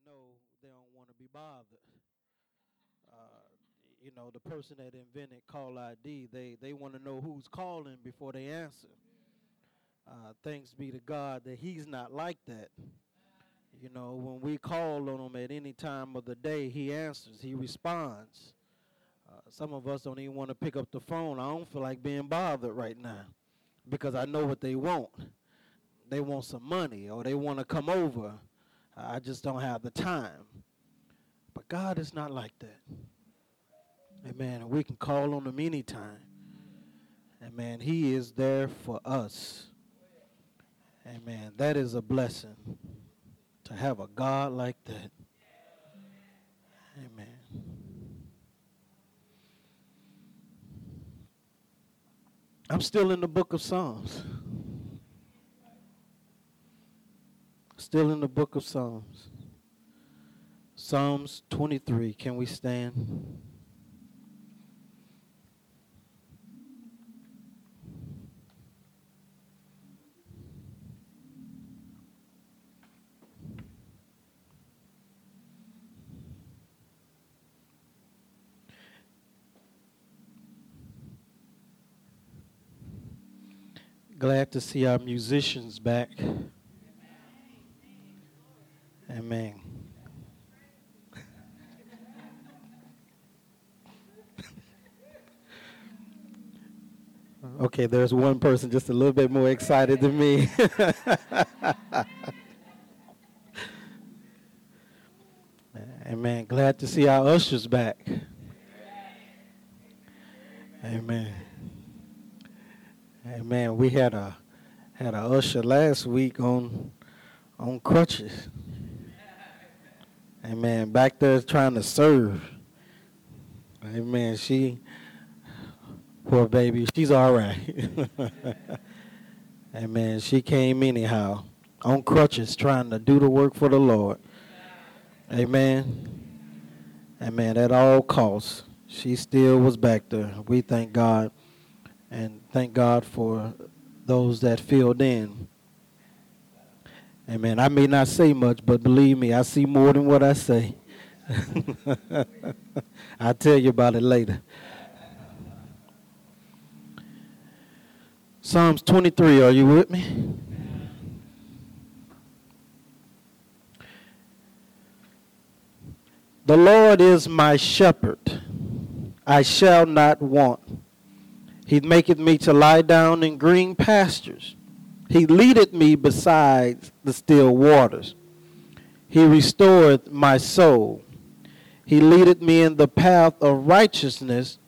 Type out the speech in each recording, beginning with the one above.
know they don't want to be bothered. The person that invented call ID, they want to know who's calling before they answer. Thanks be to God that he's not like that. When we call on him at any time of the day, he answers, he responds. Some of us don't even want to pick up the phone. I don't feel like being bothered right now because I know what they want. They want some money or they want to come over. I just don't have the time. But God is not like that. Amen. And we can call on him anytime. Amen. He is there for us. Amen. That is a blessing to have a God like that. Amen. I'm still in the book of Psalms. Still in the book of Psalms. Psalms 23. Can we stand? Glad to see our musicians back. Amen. Okay, there's one person just a little bit more excited than me. Amen. Glad to see our ushers back. Amen. Amen. We had a usher last week on crutches. Amen. Back there trying to serve. Amen. Poor baby, she's all right. Amen. She came anyhow on crutches trying to do the work for the Lord. Amen. Amen. At all costs, she still was back there. We thank God and thank God for those that filled in. Amen. I may not say much, but believe me, I see more than what I say. I'll tell you about it later. Psalms 23, are you with me? The Lord is my shepherd. I shall not want. He maketh me to lie down in green pastures. He leadeth me beside the still waters. He restoreth my soul. He leadeth me in the path of righteousness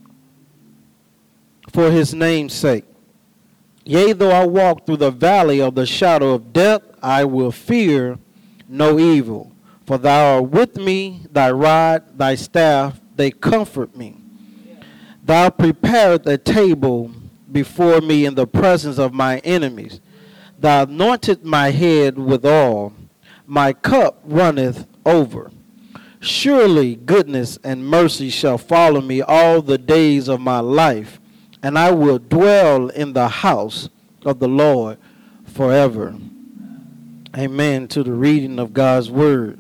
for his name's sake. Yea, though I walk through the valley of the shadow of death, I will fear no evil. For thou art with me, thy rod, thy staff, they comfort me. Thou preparest a table before me in the presence of my enemies. Thou anointest my head with oil. My cup runneth over. Surely goodness and mercy shall follow me all the days of my life, and I will dwell in the house of the Lord forever. Amen to the reading of God's word.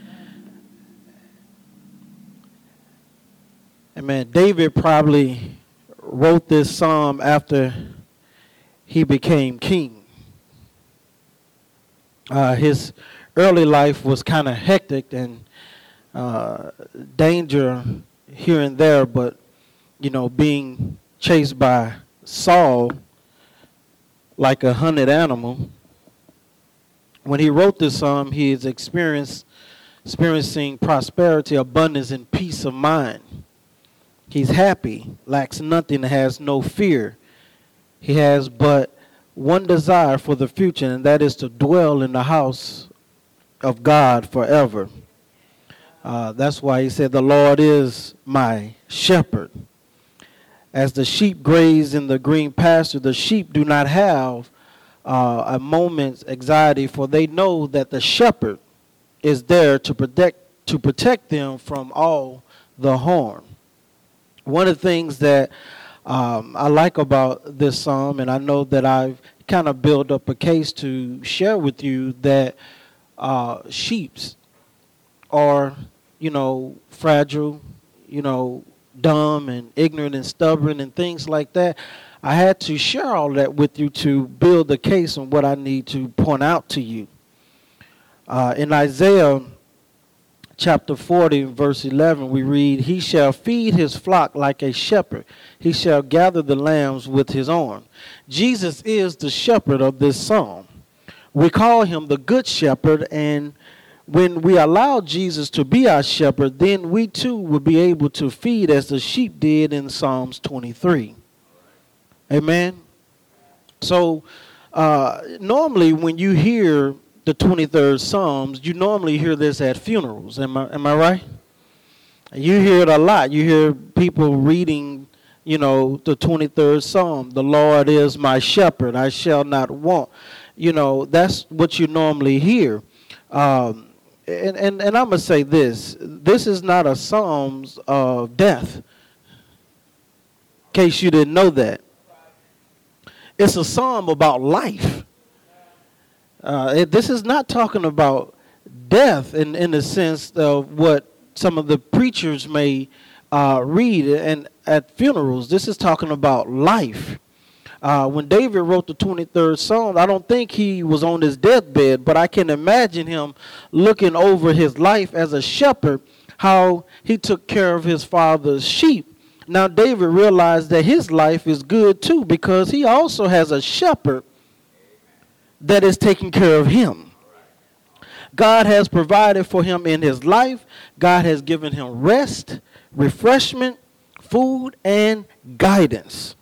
Amen. David probably wrote this psalm after he became king. His early life was kind of hectic and danger here and there, but, being chased by Saul like a hunted animal. When he wrote this psalm, he is experiencing prosperity, abundance, and peace of mind. He's happy, lacks nothing, has no fear. He has but one desire for the future, and that is to dwell in the house of God forever. That's why he said, the Lord is my shepherd. As the sheep graze in the green pasture, the sheep do not have a moment's anxiety, for they know that the shepherd is there to protect them from all the harm. One of the things that I like about this psalm, and I know that I've kind of built up a case to share with you, that sheep are, fragile, dumb and ignorant and stubborn and things like that. I had to share all that with you to build the case on what I need to point out to you. In Isaiah chapter 40, verse 11, we read, "He shall feed his flock like a shepherd. He shall gather the lambs with his arm." Jesus is the shepherd of this psalm. We call him the good shepherd, and when we allow Jesus to be our shepherd, then we too will be able to feed as the sheep did in Psalms 23. Amen. So normally when you hear the 23rd Psalms, you normally hear this at funerals. Am I right? You hear it a lot. You hear people reading, the 23rd Psalm. The Lord is my shepherd, I shall not want. That's what you normally hear. And I'm going to say this. This is not a Psalms of death. In case you didn't know that. It's a psalm about life. This is not talking about death in the sense of what some of the preachers may read and at funerals. This is talking about life. When David wrote the 23rd Psalm, I don't think he was on his deathbed, but I can imagine him looking over his life as a shepherd, how he took care of his father's sheep. Now, David realized that his life is good too because he also has a shepherd that is taking care of him. God has provided for him in his life. God has given him rest, refreshment, food, and guidance.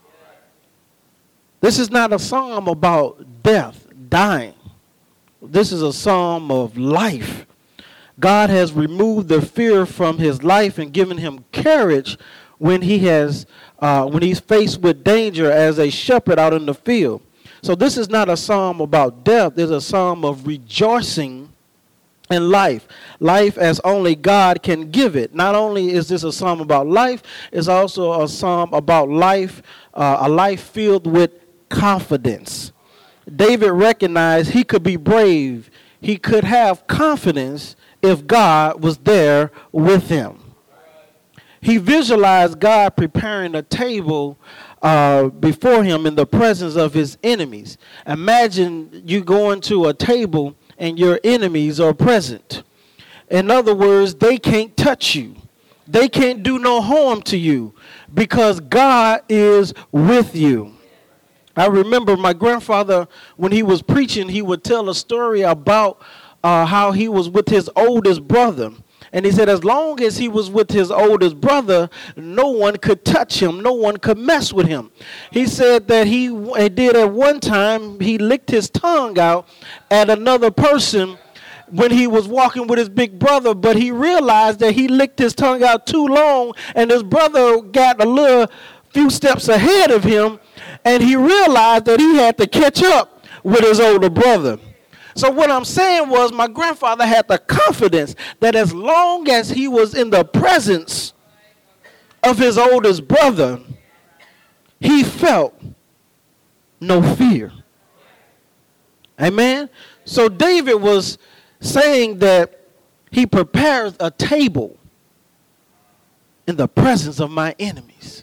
This is not a psalm about death, dying. This is a psalm of life. God has removed the fear from his life and given him courage when he's faced with danger as a shepherd out in the field. So this is not a psalm about death. It's a psalm of rejoicing in life. Life as only God can give it. Not only is this a psalm about life, it's also a psalm about life, a life filled with confidence. David recognized he could be brave. He could have confidence if God was there with him. He visualized God preparing a table before him in the presence of his enemies. Imagine you going to a table and your enemies are present. In other words, they can't touch you. They can't do no harm to you because God is with you. I remember my grandfather, when he was preaching, he would tell a story about how he was with his oldest brother. And he said as long as he was with his oldest brother, no one could touch him. No one could mess with him. He said that he did at one time, he licked his tongue out at another person when he was walking with his big brother, but he realized that he licked his tongue out too long and his brother got a few steps ahead of him, and he realized that he had to catch up with his older brother. So what I'm saying was my grandfather had the confidence that as long as he was in the presence of his oldest brother, he felt no fear. Amen? So David was saying that he prepares a table in the presence of my enemies.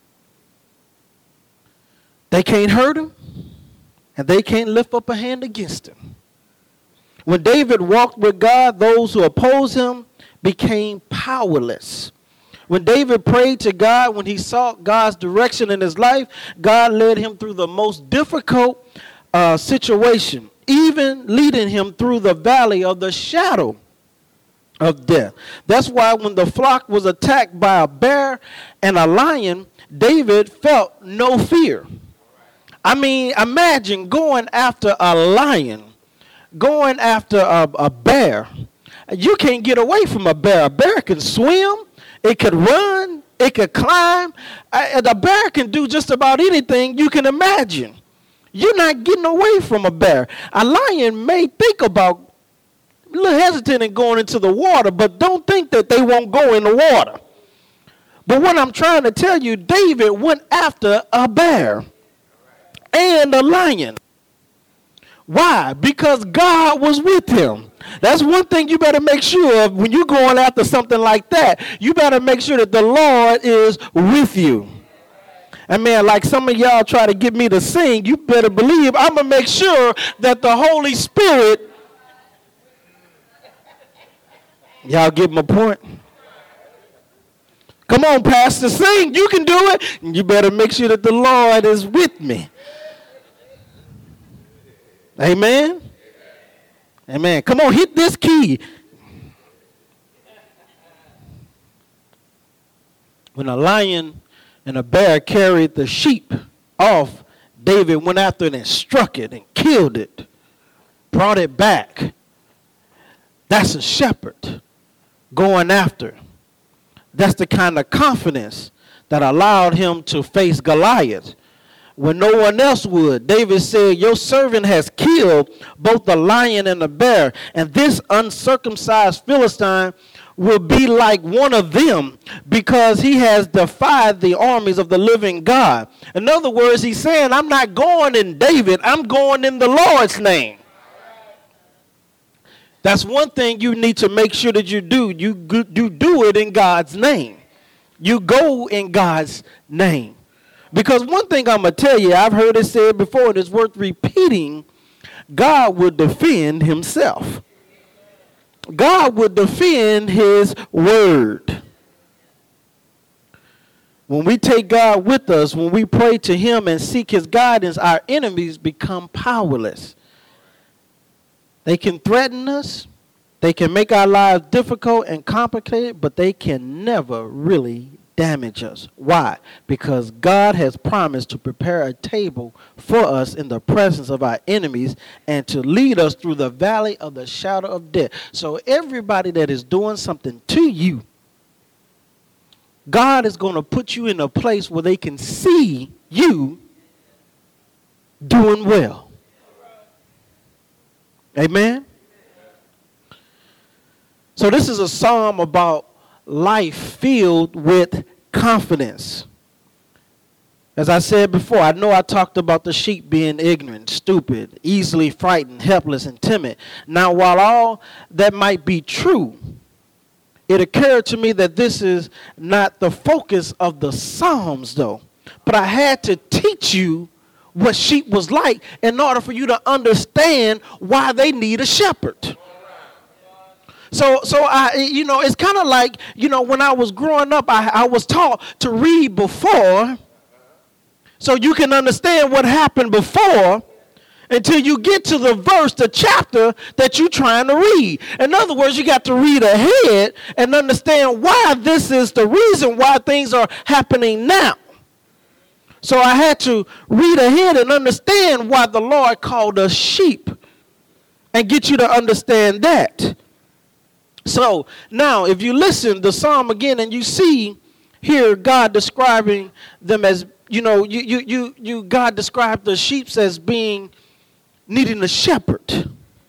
They can't hurt him, and they can't lift up a hand against him. When David walked with God, those who opposed him became powerless. When David prayed to God, when he sought God's direction in his life, God led him through the most difficult situation, even leading him through the valley of the shadow of death. That's why when the flock was attacked by a bear and a lion, David felt no fear. I mean, imagine going after a lion, going after a bear. You can't get away from a bear. A bear can swim, it could run, it could climb. A bear can do just about anything you can imagine. You're not getting away from a bear. A lion may think about a little hesitant in going into the water, but don't think that they won't go in the water. But what I'm trying to tell you, David went after a bear and a lion. Why? Because God was with him. That's one thing you better make sure of when you're going after something like that. You better make sure that the Lord is with you. And man, like some of y'all try to get me to sing, you better believe I'm going to make sure that the Holy Spirit, y'all get my point? Come on, Pastor, sing. You can do it. You better make sure that the Lord is with me. Amen? Amen. Come on, hit this key. When a lion and a bear carried the sheep off, David went after it and struck it and killed it, brought it back. That's a shepherd going after. That's the kind of confidence that allowed him to face Goliath when no one else would. David said, your servant has killed both the lion and the bear, and this uncircumcised Philistine will be like one of them because he has defied the armies of the living God. In other words, he's saying, I'm not going in David, I'm going in the Lord's name. That's one thing you need to make sure that you do. You do it in God's name. You go in God's name. Because one thing I'm going to tell you, I've heard it said before, and it's worth repeating, God will defend himself. God will defend his word. When we take God with us, when we pray to him and seek his guidance, our enemies become powerless. They can threaten us. They can make our lives difficult and complicated, but they can never really damage us. Why? Because God has promised to prepare a table for us in the presence of our enemies and to lead us through the valley of the shadow of death. So everybody that is doing something to you, God is going to put you in a place where they can see you doing well. Amen? So this is a psalm about life filled with confidence. As I said before, I know I talked about the sheep being ignorant, stupid, easily frightened, helpless, and timid. Now, while all that might be true, it occurred to me that this is not the focus of the Psalms, though. But I had to teach you what sheep was like in order for you to understand why they need a shepherd. So it's kind of like, when I was growing up, I was taught to read before so you can understand what happened before until you get to the verse, the chapter that you're trying to read. In other words, you got to read ahead and understand why this is the reason why things are happening now. So I had to read ahead and understand why the Lord called us sheep and get you to understand that. So now if you listen to the psalm again and you see here God describing them as, God described the sheep as needing a shepherd.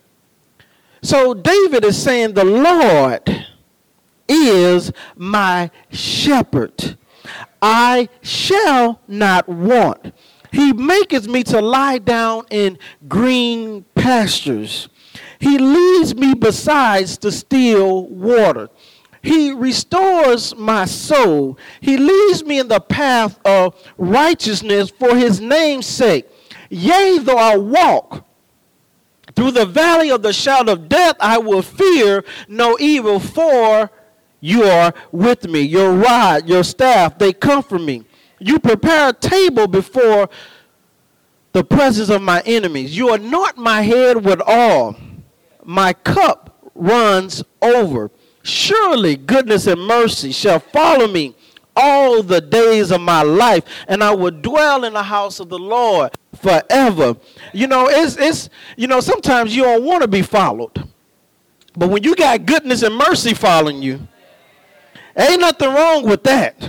So David is saying the Lord is my shepherd. I shall not want. He maketh me to lie down in green pastures. He leads me beside the still water. He restores my soul. He leads me in the path of righteousness for his name's sake. Yea, though I walk through the valley of the shadow of death, I will fear no evil, for you are with me. Your rod, your staff, they comfort me. You prepare a table before the presence of my enemies. You anoint my head with oil. My cup runs over. Surely goodness and mercy shall follow me all the days of my life, and I will dwell in the house of the Lord forever. Sometimes you don't want to be followed. But when you got goodness and mercy following you, ain't nothing wrong with that.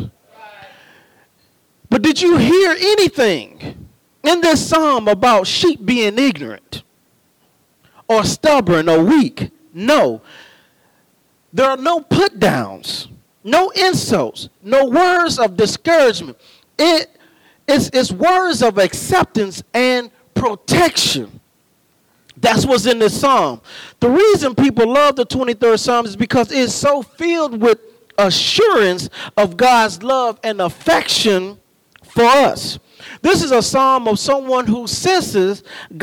But did you hear anything in this psalm about sheep being ignorant or stubborn or weak? No. There are no put downs, no insults, no words of discouragement. It's words of acceptance and protection. That's what's in this psalm. The reason people love the 23rd Psalm is because it's so filled with assurance of God's love and affection for us. This is a psalm of someone who senses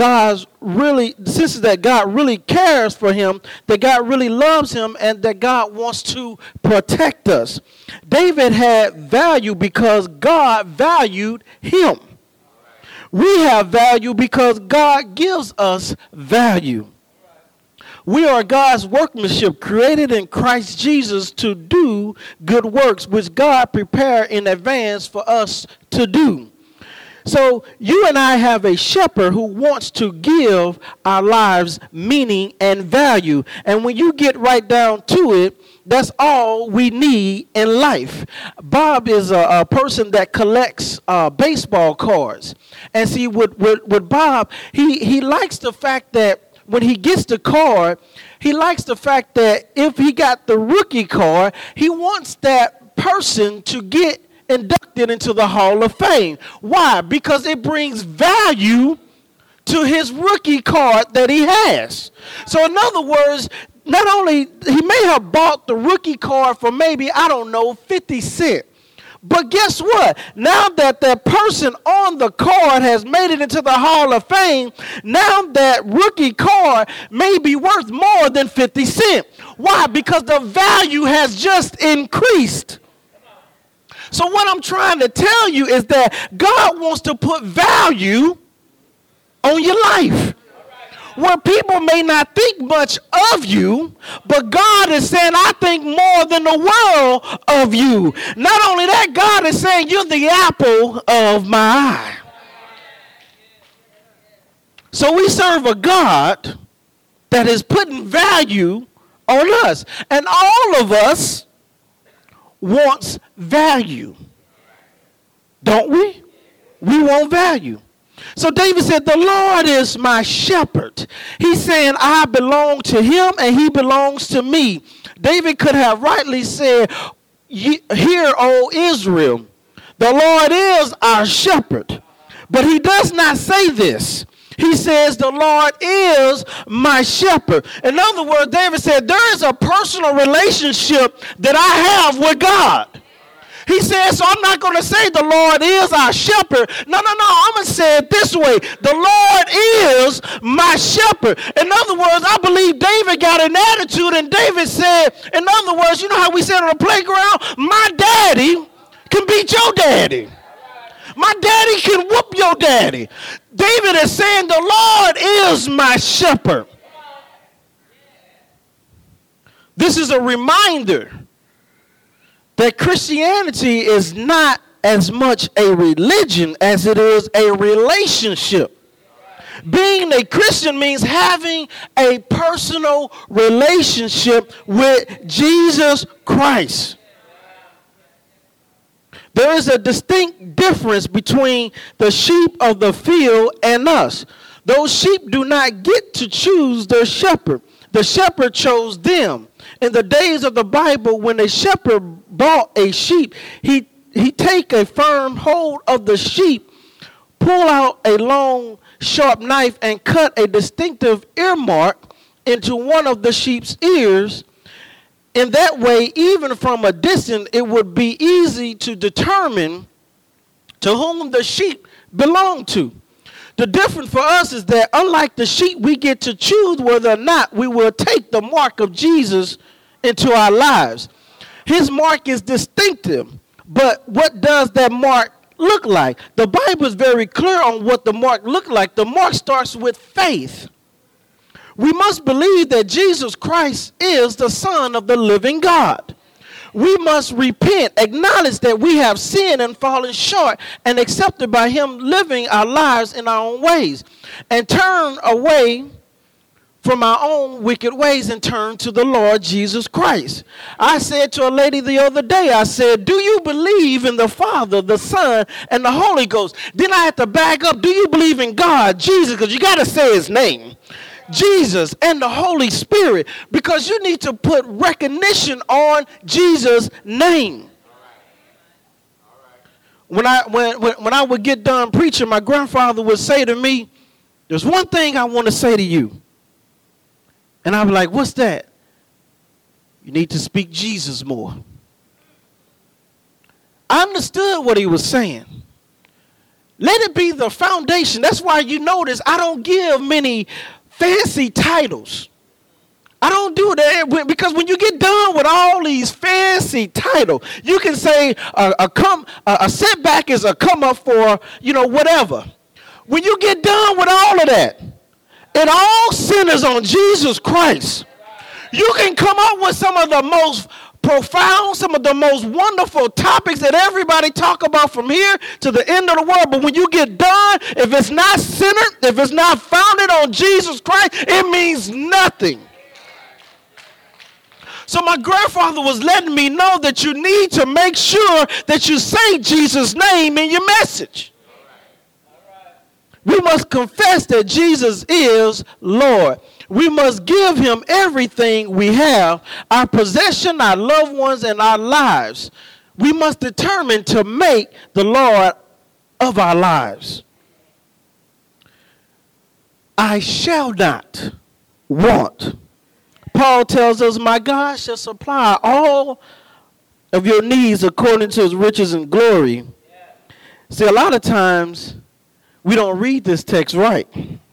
that God really cares for him, that God really loves him, and that God wants to protect us. David had value because God valued him. We have value because God gives us value. We are God's workmanship, created in Christ Jesus to do good works, which God prepared in advance for us to do. So you and I have a shepherd who wants to give our lives meaning and value. And when you get right down to it, that's all we need in life. Bob is a person that collects baseball cards. And see, with Bob, he likes the fact that when he gets the card, he likes the fact that if he got the rookie card, he wants that person to get inducted into the Hall of Fame. Why? Because it brings value to his rookie card that he has. So in other words, not only he may have bought the rookie card for maybe, 50 cents. But guess what? Now that that person on the card has made it into the Hall of Fame, now that rookie card may be worth more than 50 cents. Why? Because the value has just increased. So what I'm trying to tell you is that God wants to put value on your life. Where people may not think much of you, but God is saying, I think more than the world of you. Not only that, God is saying, you're the apple of my eye. So we serve a God that is putting value on us. And all of us wants value. Don't we? We want value. So David said, the Lord is my shepherd. He's saying, I belong to him and he belongs to me. David could have rightly said, hear, O Israel, the Lord is our shepherd. But he does not say this. He says, the Lord is my shepherd. In other words, David said, there is a personal relationship that I have with God. He says, so I'm not going to say the Lord is our shepherd. No. I'm going to say it this way. The Lord is my shepherd. In other words, I believe David got an attitude, and David said, in other words, you know how we said on the playground, my daddy can beat your daddy. My daddy can whoop your daddy. David is saying the Lord is my shepherd. This is a reminder that Christianity is not as much a religion as it is a relationship. Being a Christian means having a personal relationship with Jesus Christ. There is a distinct difference between the sheep of the field and us. Those sheep do not get to choose their shepherd. The shepherd chose them. In the days of the Bible, when a shepherd bought a sheep, he take a firm hold of the sheep, pull out a long, sharp knife, and cut a distinctive earmark into one of the sheep's ears. In that way, even from a distance, it would be easy to determine to whom the sheep belonged to. The difference for us is that unlike the sheep, we get to choose whether or not we will take the mark of Jesus into our lives. His mark is distinctive, but what does that mark look like? The Bible is very clear on what the mark look like. The mark starts with faith. We must believe that Jesus Christ is the Son of the living God. We must repent, acknowledge that we have sinned and fallen short, and accepted by him living our lives in our own ways, and turn away from our own wicked ways and turn to the Lord Jesus Christ. I said to a lady the other day, I said, do you believe in the Father, the Son, and the Holy Ghost? Then I had to back up. Do you believe in God, Jesus? Because you got to say his name. Jesus and the Holy Spirit, because you need to put recognition on Jesus' name. When I would get done preaching, my grandfather would say to me, there's one thing I want to say to you. And I'll be like, what's that? You need to speak Jesus more. I understood what he was saying. Let it be the foundation. That's why you notice I don't give many fancy titles. I don't do that because when you get done with all these fancy titles, you can say a setback is a come up for, whatever. When you get done with all of that, it all centers on Jesus Christ. You can come up with some of the most profound, some of the most wonderful topics that everybody talk about from here to the end of the world. But when you get done, if it's not centered, if it's not founded on Jesus Christ, it means nothing. So my grandfather was letting me know that you need to make sure that you say Jesus' name in your message. We must confess that Jesus is Lord. We must give him everything we have, our possession, our loved ones, and our lives. We must determine to make the Lord of our lives. I shall not want. Paul tells us, my God shall supply all of your needs according to his riches and glory. See, a lot of times we don't read this text right.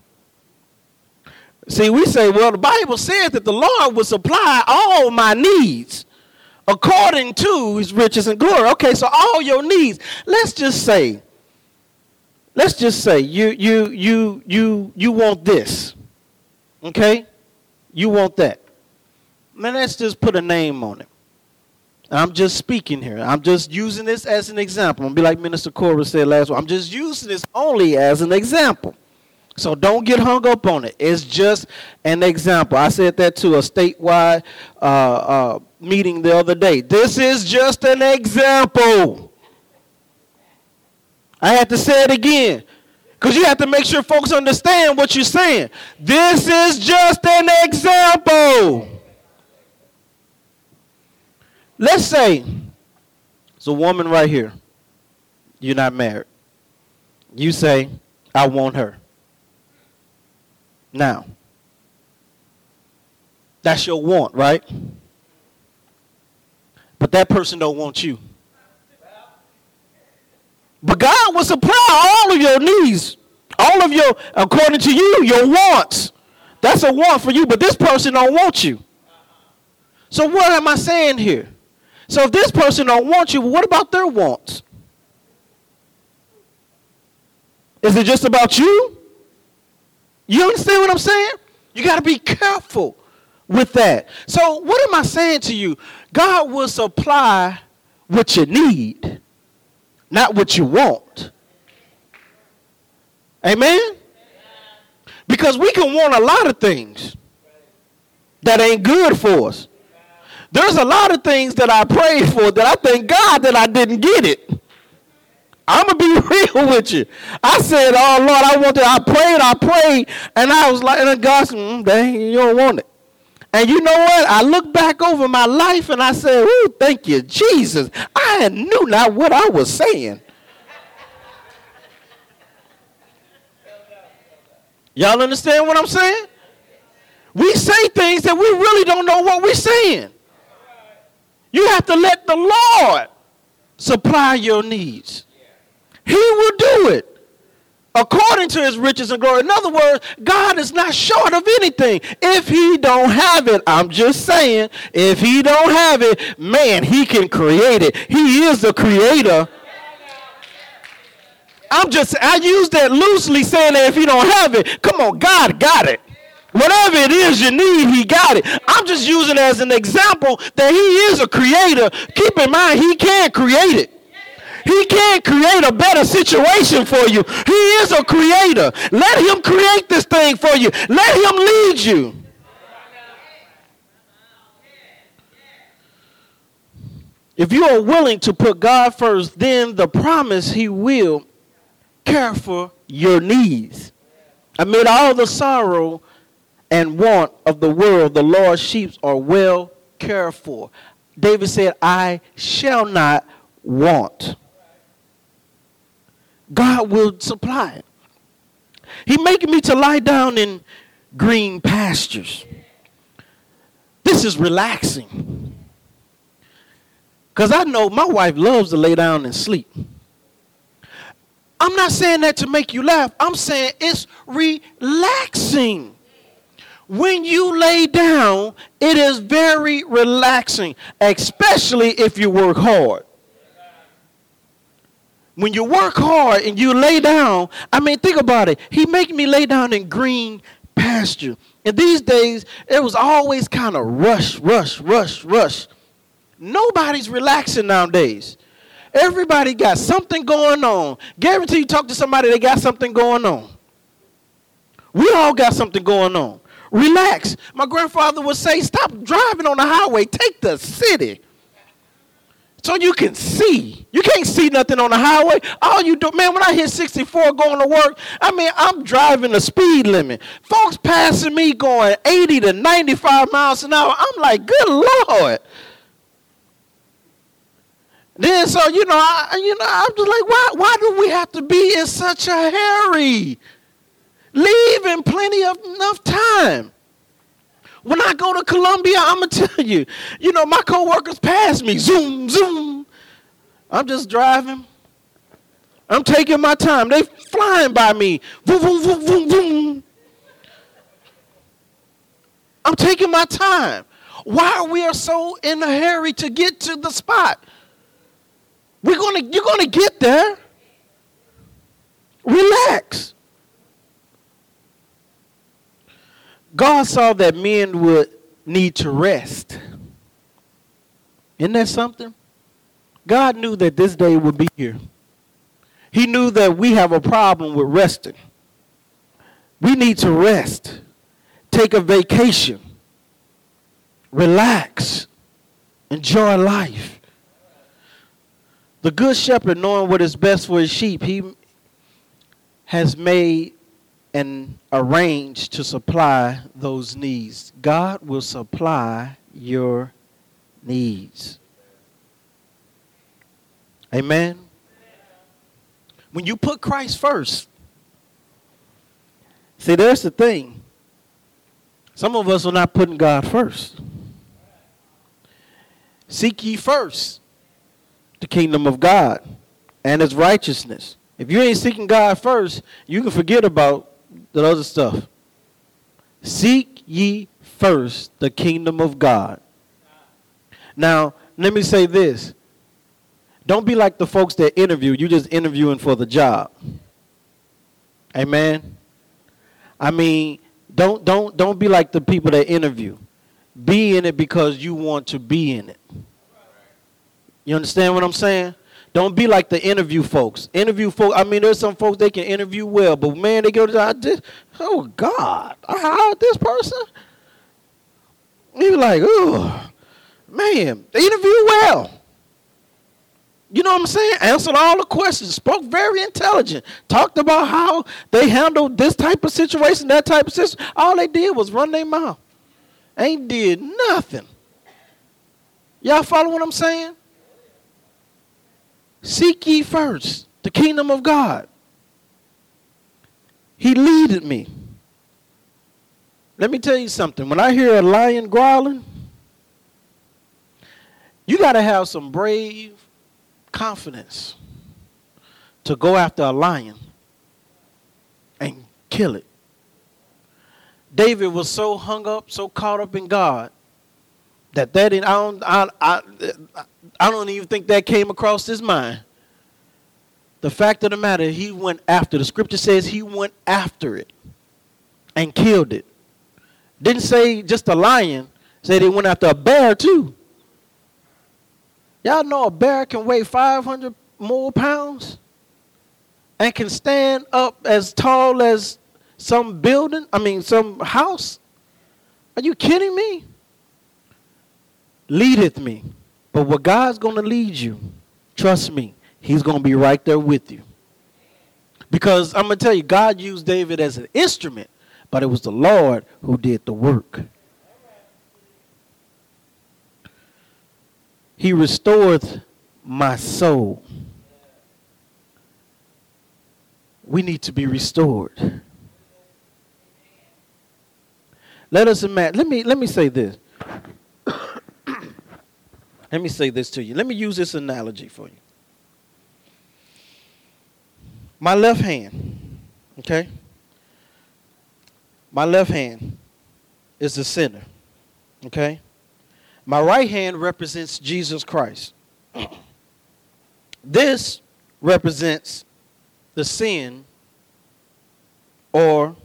See, we say, well, the Bible says that the Lord will supply all my needs according to his riches and glory. Okay, so all your needs. Let's just say you want this. Okay? You want that. Man, let's just put a name on it. I'm just speaking here. I'm just using this as an example. I'm going to be like Minister Cora said last week. I'm just using this only as an example. So don't get hung up on it. It's just an example. I said that to a statewide meeting the other day. This is just an example. I had to say it again because you have to make sure folks understand what you're saying. This is just an example. Let's say it's a woman right here. You're not married. You say, I want her. Now, that's your want, right? But that person don't want you. But God will supply all of your needs, all of your, according to you, your wants. That's a want for you, but this person don't want you. So what am I saying here? So if this person don't want you, what about their wants? Is it just about you? You understand what I'm saying? You got to be careful with that. So what am I saying to you? God will supply what you need, not what you want. Amen? Because we can want a lot of things that ain't good for us. There's a lot of things that I prayed for that I thank God that I didn't get it. I'm going to be real with you. I said, oh, Lord, I want that. I prayed, and I was like, and God said, dang, you don't want it. And you know what? I look back over my life, and I said, ooh, thank you, Jesus. I knew not what I was saying. Y'all understand what I'm saying? We say things that we really don't know what we're saying. You have to let the Lord supply your needs. He will do it according to his riches and glory. In other words, God is not short of anything. If he don't have it, I'm just saying, if he don't have it, man, he can create it. He is the creator. I use that loosely, saying that if he don't have it, come on, God got it. Whatever it is you need, he got it. I'm just using it as an example that he is a creator. Keep in mind, he can create it. He can't create a better situation for you. He is a creator. Let him create this thing for you. Let him lead you. If you are willing to put God first, then the promise he will care for your needs. Amid all the sorrow and want of the world, the Lord's sheep are well cared for. David said, I shall not want. God will supply it. He making me to lie down in green pastures. This is relaxing. Because I know my wife loves to lay down and sleep. I'm not saying that to make you laugh. I'm saying it's relaxing. When you lay down, it is very relaxing, especially if you work hard. When you work hard and you lay down, I mean, think about it. He make me lay down in green pasture. And these days, it was always kind of rush. Nobody's relaxing nowadays. Everybody got something going on. Guarantee you talk to somebody, they got something going on. We all got something going on. Relax. My grandfather would say, stop driving on the highway. Take the city. So you can see. You can't see nothing on the highway. All you do, man, when I hit 64 going to work, I mean, I'm driving the speed limit. Folks passing me going 80 to 95 miles an hour. I'm like, good Lord. Then so, I'm just like, why do we have to be in such a hurry? Leave in plenty of enough time. When I go to Columbia, I'm going to tell you, my coworkers pass me. Zoom, zoom. I'm just driving. I'm taking my time. They flying by me. Boom, boom, boom, boom, boom. I'm taking my time. Why we are so in a hurry to get to the spot? You're gonna get there. Relax. God saw that men would need to rest. Isn't that something? God knew that this day would be here. He knew that we have a problem with resting. We need to rest. Take a vacation. Relax. Enjoy life. The good shepherd, knowing what is best for his sheep, he has made and arranged to supply those needs. God will supply your needs. Amen. When you put Christ first, see, there's the thing. Some of us are not putting God first. Seek ye first the kingdom of God and his righteousness. If you ain't seeking God first, you can forget about the other stuff. Seek ye first the kingdom of God. Now, let me say this. Don't be like the folks that interview. You just interviewing for the job. Amen. I mean, don't be like the people that interview. Be in it because you want to be in it. You understand what I'm saying? Don't be like the interview folks. Interview folks, I mean, there's some folks they can interview well, but man, they go to, oh God, I hired this person? You like, oh, man, they interview well. You know what I'm saying? Answered all the questions, spoke very intelligent, talked about how they handled this type of situation, that type of situation. All they did was run their mouth. Ain't did nothing. Y'all follow what I'm saying? Seek ye first the kingdom of God. He leaded me. Let me tell you something. When I hear a lion growling, you got to have some brave confidence to go after a lion and kill it. David was so hung up, so caught up in God that I don't even think that came across his mind. The fact of the matter, he went after. The scripture says he went after it and killed it. Didn't say just a lion. Said he went after a bear too. Y'all know a bear can weigh 500 more pounds and can stand up as tall as some building, some house. Are you kidding me? Leadeth me. But what God's going to lead you, trust me, he's going to be right there with you. Because I'm going to tell you, God used David as an instrument, but it was the Lord who did the work. He restoreth my soul. We need to be restored. Let us imagine. Let me say this. Let me say this to you. Let me use this analogy for you. My left hand, okay? My left hand is the sinner, okay? My right hand represents Jesus Christ. This represents the sin, or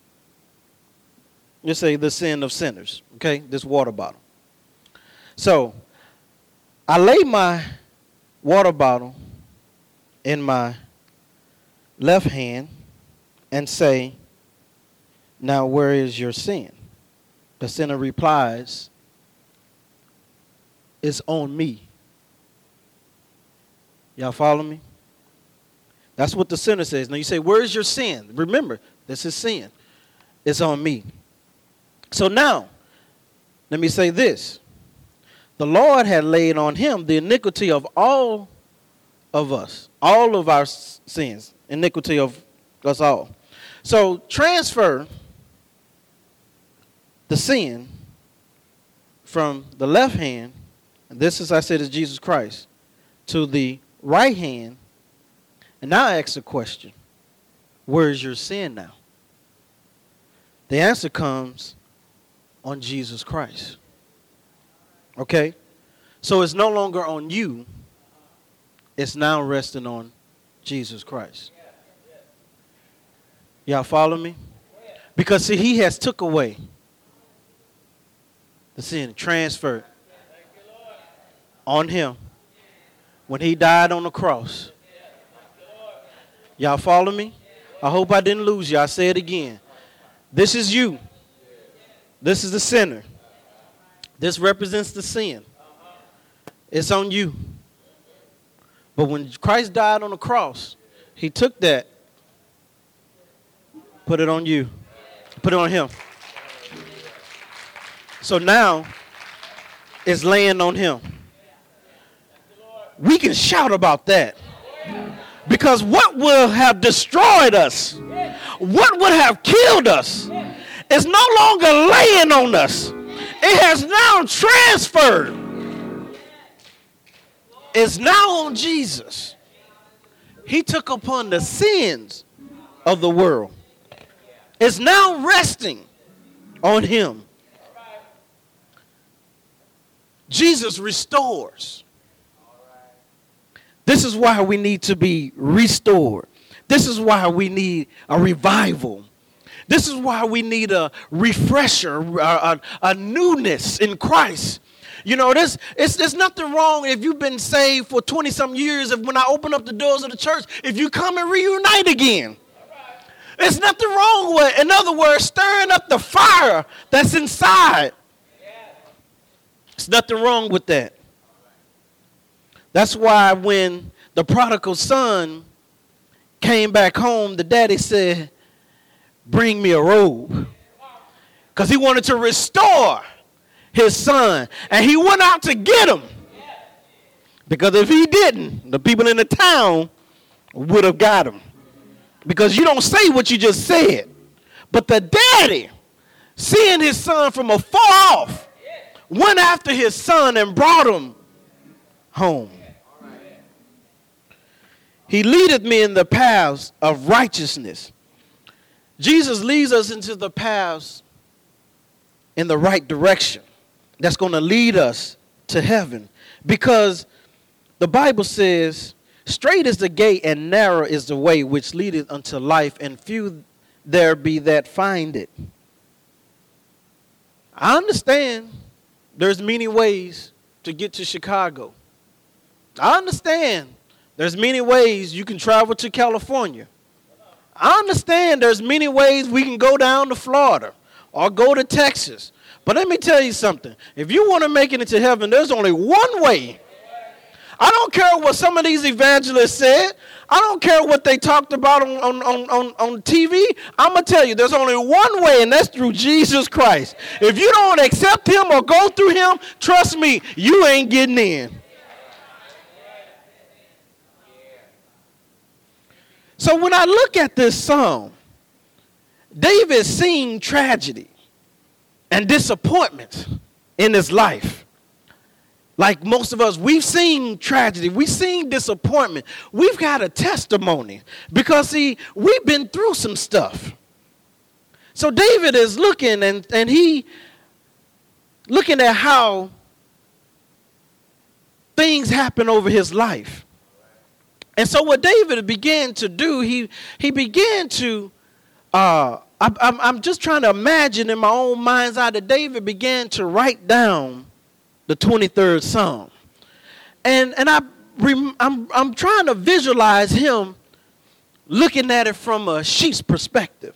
you say the sin of sinners, okay? This water bottle. So, I lay my water bottle in my left hand and say, now where is your sin? The sinner replies, it's on me. Y'all follow me? That's what the sinner says. Now you say, where's your sin? Remember, this is sin. It's on me. So now, let me say this. The Lord had laid on him the iniquity of all of us, all of our sins, iniquity of us all. So transfer the sin from the left hand, and this, as I said, is Jesus Christ, to the right hand. And now I ask the question, where is your sin now? The answer comes on Jesus Christ. Okay? So it's no longer on you. It's now resting on Jesus Christ. Y'all follow me? Because see, he has took away the sin, transferred on him when he died on the cross. Y'all follow me? I hope I didn't lose you. I say it again. This is you. This is the sinner. This represents the sin. It's on you. But when Christ died on the cross, he took that, put it on you, put it on him. So now it's laying on him. We can shout about that. Because what will have destroyed us, what would have killed us, is no longer laying on us. It has now transferred. It's now on Jesus. He took upon the sins of the world. It's now resting on him. Jesus restores. This is why we need to be restored. This is why we need a revival. This is why we need a refresher, a newness in Christ. You know, there's nothing wrong if you've been saved for 20-some years. If when I open up the doors of the church, if you come and reunite again. There's nothing wrong with, in other words, stirring up the fire that's inside. There's nothing wrong with that. That's why when the prodigal son came back home, the daddy said, bring me a robe. Because he wanted to restore his son. And he went out to get him. Because if he didn't, the people in the town would have got him. Because you don't say what you just said. But the daddy, seeing his son from afar off, went after his son and brought him home. He leadeth me in the paths of righteousness. Jesus leads us into the paths in the right direction. That's going to lead us to heaven. Because the Bible says, straight is the gate and narrow is the way which leadeth unto life, and few there be that find it. I understand there's many ways to get to Chicago. I understand there's many ways you can travel to California. I understand there's many ways we can go down to Florida or go to Texas. But let me tell you something. If you want to make it into heaven, there's only one way. I don't care what some of these evangelists said. I don't care what they talked about on TV. I'm going to tell you, there's only one way, and that's through Jesus Christ. If you don't accept him or go through him, trust me, you ain't getting in. So when I look at this psalm, David's seeing tragedy and disappointment in his life. Like most of us, we've seen tragedy. We've seen disappointment. We've got a testimony because, see, we've been through some stuff. So David is looking and he looking at how things happen over his life. And so what David began to do, he began to, I'm just trying to imagine in my own mind's eye that David began to write down the 23rd Psalm. And I'm trying to visualize him looking at it from a sheep's perspective.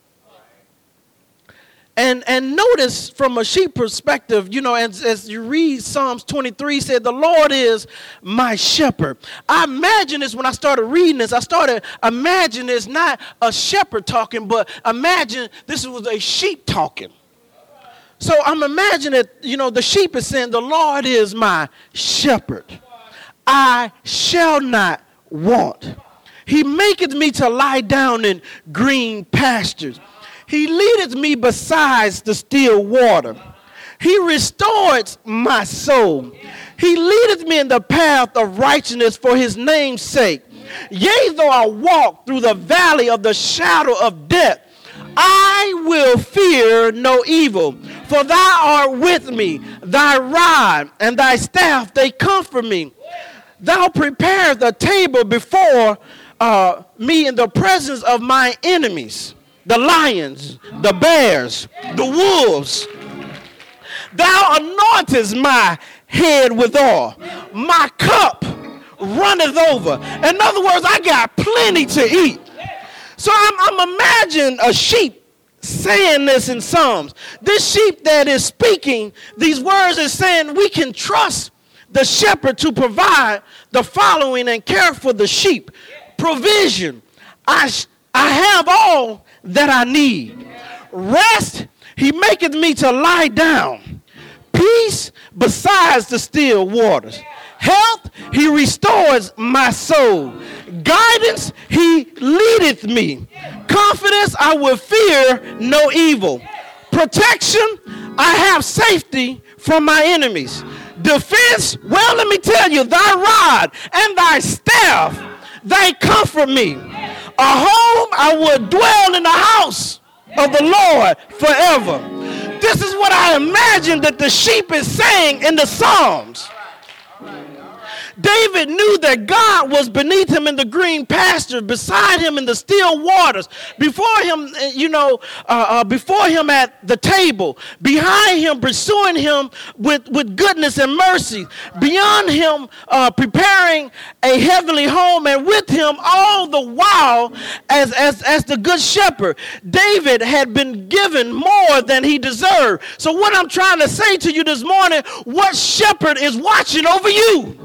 And notice from a sheep perspective, you know, as you read Psalms 23, said, the Lord is my shepherd. I imagine this when I started reading this. I started imagining it's not a shepherd talking, but imagine this was a sheep talking. So I'm imagining that, you know, the sheep is saying, the Lord is my shepherd. I shall not want. He maketh me to lie down in green pastures. He leadeth me beside the still water. He restores my soul. He leadeth me in the path of righteousness for his name's sake. Yea, though I walk through the valley of the shadow of death, I will fear no evil, for thou art with me. Thy rod and thy staff, they comfort me. Thou preparest a table before me in the presence of my enemies. The lions, the bears, the wolves. Thou anointest my head with oil. My cup runneth over. In other words, I got plenty to eat. So I'm imagining a sheep saying this in Psalms. This sheep that is speaking these words is saying we can trust the shepherd to provide the following and care for the sheep. Provision. I have all that I need. Rest, he maketh me to lie down. Peace besides the still waters. Health, he restores my soul. Guidance, he leadeth me. Confidence, I will fear no evil. Protection, I have safety from my enemies. Defense, well, let me tell you, thy rod and thy staff, they comfort me. A home, I will dwell in the house of the Lord forever. This is what I imagine that the sheep is saying in the Psalms. David knew that God was beneath him in the green pasture, beside him in the still waters, before him, before him at the table, behind him, pursuing him with goodness and mercy, beyond him, preparing a heavenly home, and with him all the while as the good shepherd. David had been given more than he deserved. So what I'm trying to say to you this morning, what shepherd is watching over you?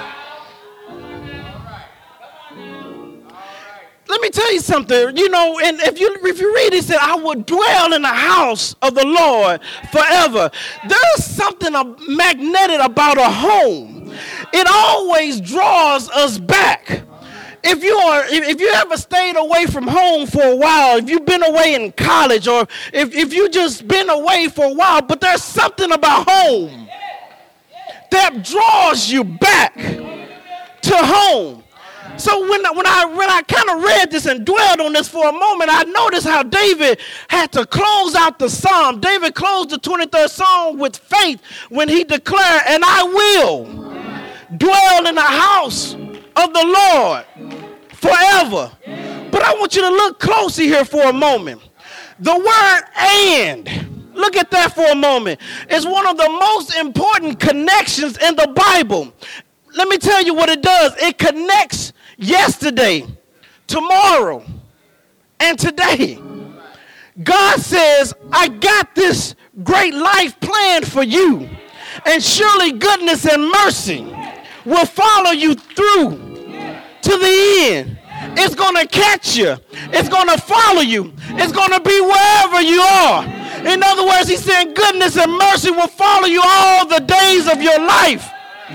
Let me tell you something, you know, and if you read it, said, I will dwell in the house of the Lord forever. There's something magnetic about a home. It always draws us back. If you ever stayed away from home for a while, if you've been away in college, or if you just been away for a while, but there's something about home that draws you back to home. So when I kind of read this and dwelled on this for a moment, I noticed how David had to close out the psalm. David closed the 23rd Psalm with faith when he declared, and I will dwell in the house of the Lord forever. But I want you to look closely here for a moment. The word and, look at that for a moment, is one of the most important connections in the Bible. Let me tell you what it does. It connects yesterday, tomorrow, and today. God says, I got this great life planned for you, and surely goodness and mercy will follow you through to the end. It's going to catch you. It's going to follow you. It's going to be wherever you are. In other words, he's saying goodness and mercy will follow you all the days of your life.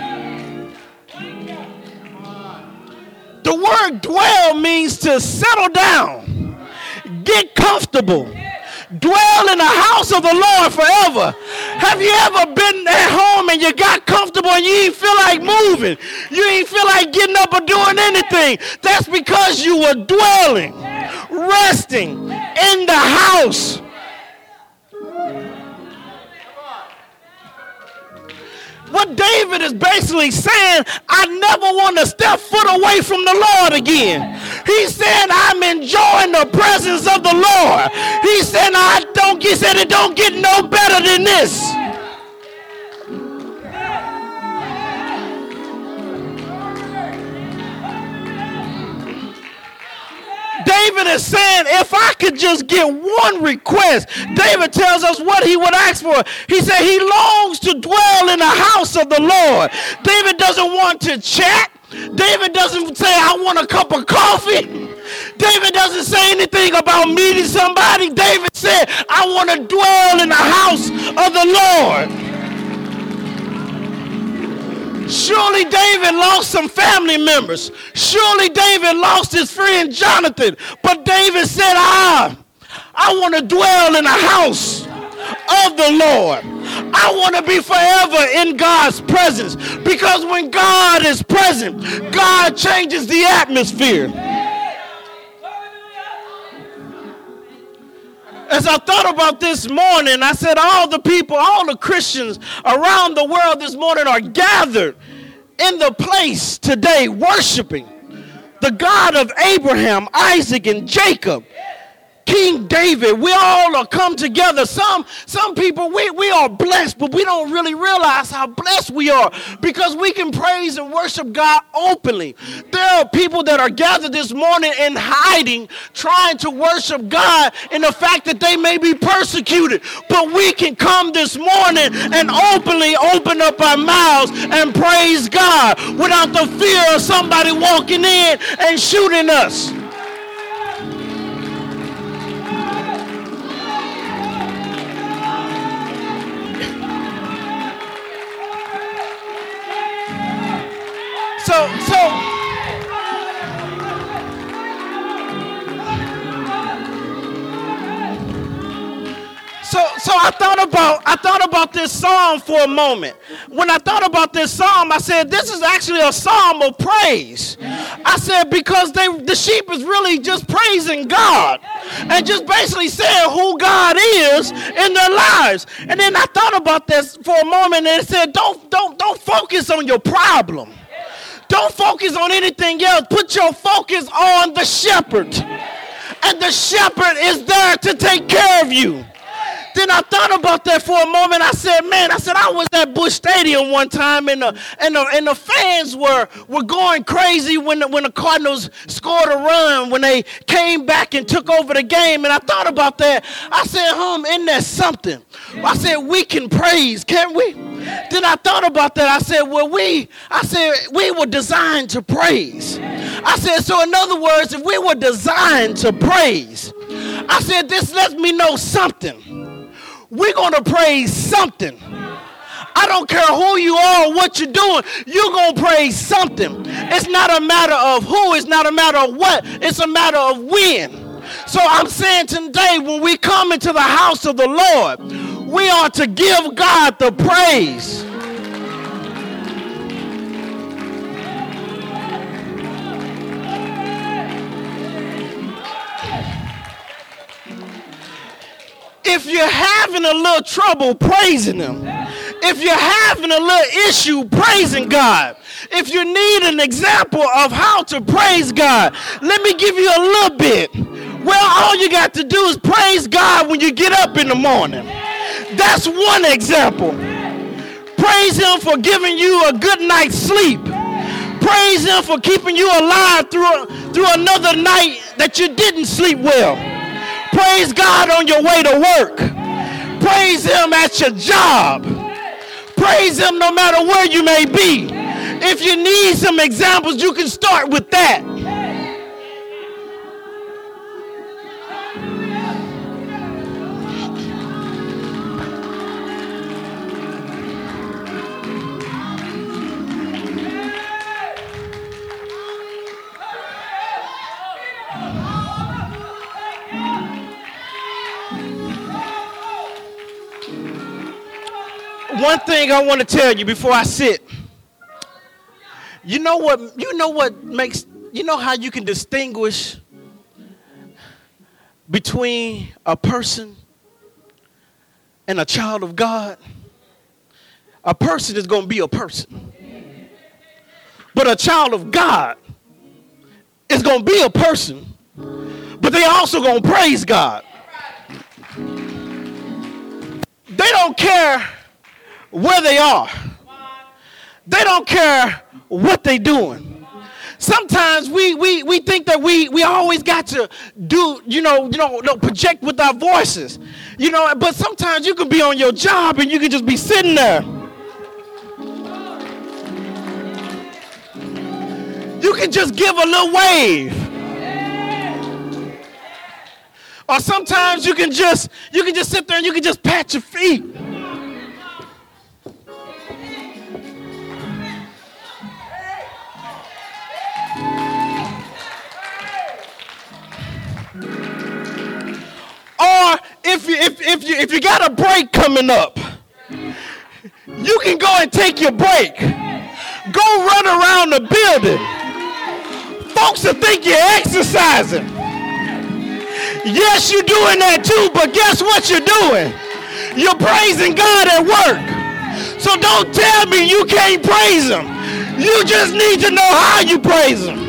The word dwell means to settle down, get comfortable, Dwell in the house of the Lord forever. Have you ever been at home and you got comfortable and you ain't feel like moving? You ain't feel like getting up or doing anything. That's because you were dwelling, resting in the house. What David is basically saying, I never want to step foot away from the Lord again. He's saying, I'm enjoying the presence of the Lord. He said, it don't get no better than this. David is saying, if I could just get one request, David tells us what he would ask for. He said he longs to dwell in the house of the Lord. David doesn't want to chat. David doesn't say, I want a cup of coffee. David doesn't say anything about meeting somebody. David said, I want to dwell in the house of the Lord. Surely David lost some family members. Surely David lost his friend Jonathan. But David said, I want to dwell in the house of the Lord. I want to be forever in God's presence. Because when God is present, God changes the atmosphere. As I thought about this morning, I said all the people, all the Christians around the world this morning are gathered in the place today worshiping the God of Abraham, Isaac, and Jacob. King David, we all are come together. Some people, we are blessed, but we don't really realize how blessed we are because we can praise and worship God openly. There are people that are gathered this morning in hiding, trying to worship God in the fact that they may be persecuted. But we can come this morning and openly open up our mouths and praise God without the fear of somebody walking in and shooting us. So I thought about this psalm for a moment. When I thought about this psalm, I said, this is actually a psalm of praise. I said, because the sheep is really just praising God and just basically saying who God is in their lives. And then I thought about this for a moment and it said, don't focus on your problem. Don't focus on anything else. Put your focus on the shepherd. And the shepherd is there to take care of you. Then I thought about that for a moment. I said, I was at Busch Stadium one time and the fans were going crazy when the Cardinals scored a run, when they came back and took over the game. And I thought about that. I said, isn't that something? I said, we can praise, can't we? Then I thought about that. I said, we were designed to praise. I said, so in other words, if we were designed to praise, I said, this lets me know something. We're going to praise something. I don't care who you are or what you're doing. You're going to praise something. It's not a matter of who. It's not a matter of what. It's a matter of when. So I'm saying today, when we come into the house of the Lord, we are to give God the praise. If you're having a little trouble praising him, if you're having a little issue praising God, if you need an example of how to praise God, let me give you a little bit. Well, all you got to do is praise God when you get up in the morning. That's one example. Praise him for giving you a good night's sleep. Praise him for keeping you alive through another night that you didn't sleep well. Praise God on your way to work. Praise him at your job. Praise him no matter where you may be. If you need some examples, you can start with that. One thing I want to tell you before I sit. You know what makes, you know how you can distinguish between a person and a child of God? A person is going to be a person. But a child of God is going to be a person, but they also going to praise God. They don't care where they are. They don't care what they're doing. Sometimes we think that we always got to do, project with our voices. But sometimes you can be on your job and you can just be sitting there. You can just give a little wave. Or sometimes you can just sit there and you can just pat your feet. Or if you got a break coming up, you can go and take your break. Go run around the building. Folks will think you're exercising. Yes, you're doing that too, but guess what you're doing? You're praising God at work. So don't tell me you can't praise him. You just need to know how you praise him.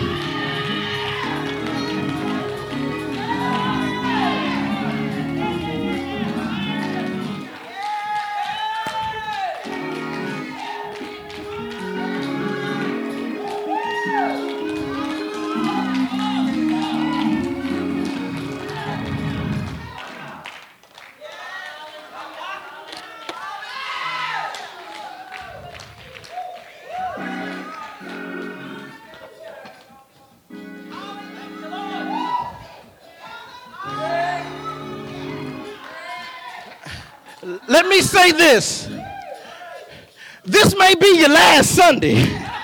Let me say this. This may be your last Sunday.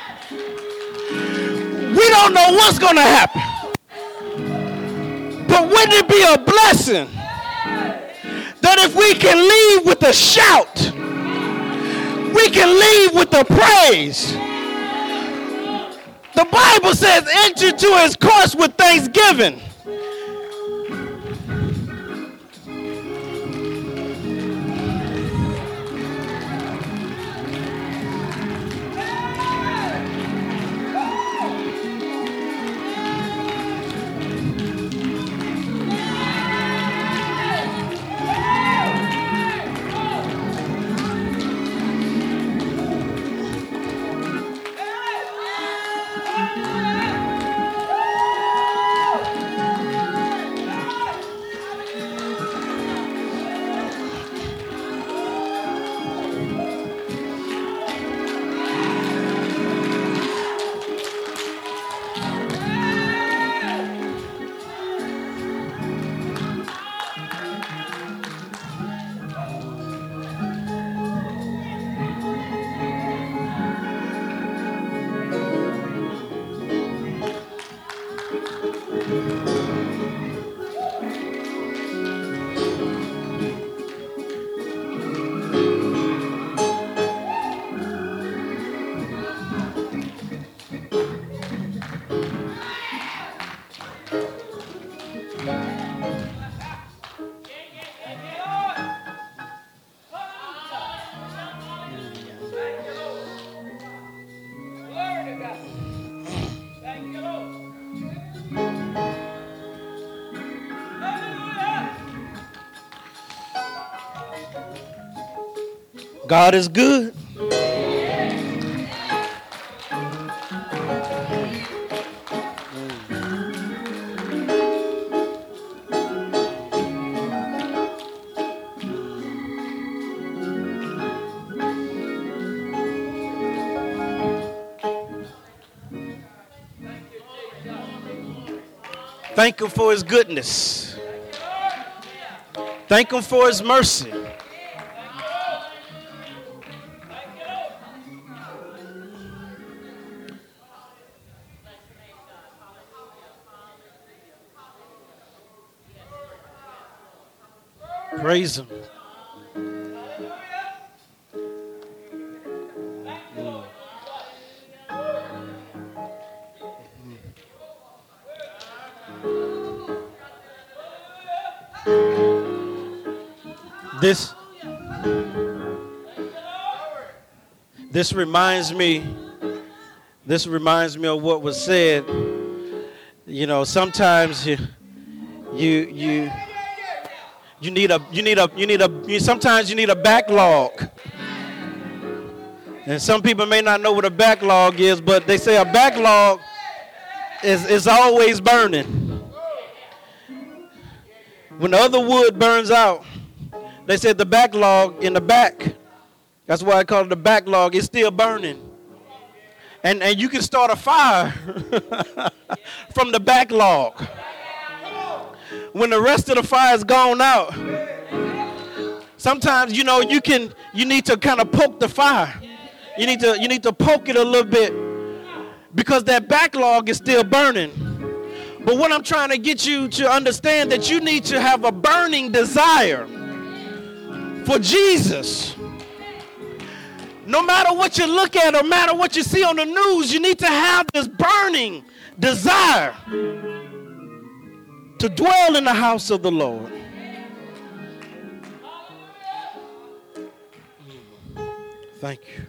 We don't know what's going to happen. But wouldn't it be a blessing that if we can leave with a shout, we can leave with a praise? The Bible says, enter to his courts with thanksgiving. God is good. Thank him for his goodness. Thank him for his mercy. Praise him. This this reminds me of what was said. You know, sometimes you sometimes you need a backlog. And some people may not know what a backlog is, but they say a backlog is always burning. When the other wood burns out, they said the backlog in the back, that's why I call it the backlog, is still burning. And you can start a fire from the backlog. When the rest of the fire is gone out, sometimes, you know, you need to kind of poke the fire. You need to poke it a little bit because that backlog is still burning. But what I'm trying to get you to understand that you need to have a burning desire for Jesus. No matter what you look at, no matter what you see on the news, you need to have this burning desire to dwell in the house of the Lord. Thank you.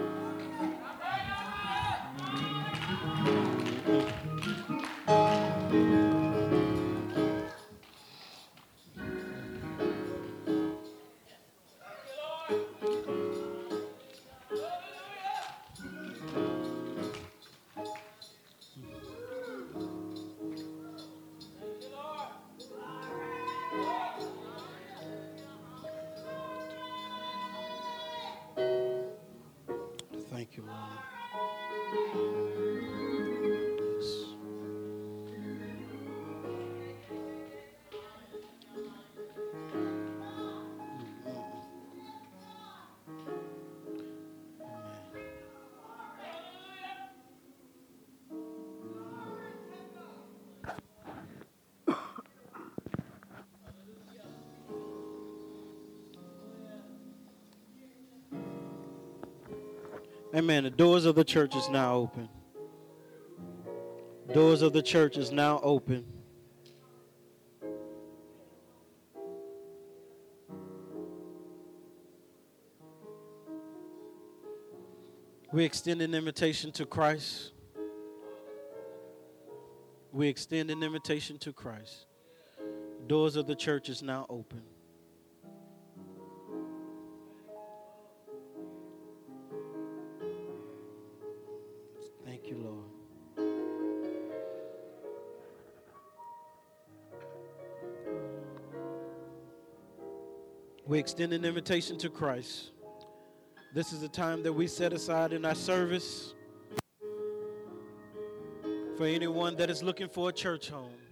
Thank you, Lord. Yes. Amen. The doors of the church is now open. Doors of the church is now open. We extend an invitation to Christ. We extend an invitation to Christ. Doors of the church is now open. Thank you, Lord. We extend an invitation to Christ. This is the time that we set aside in our service for anyone that is looking for a church home.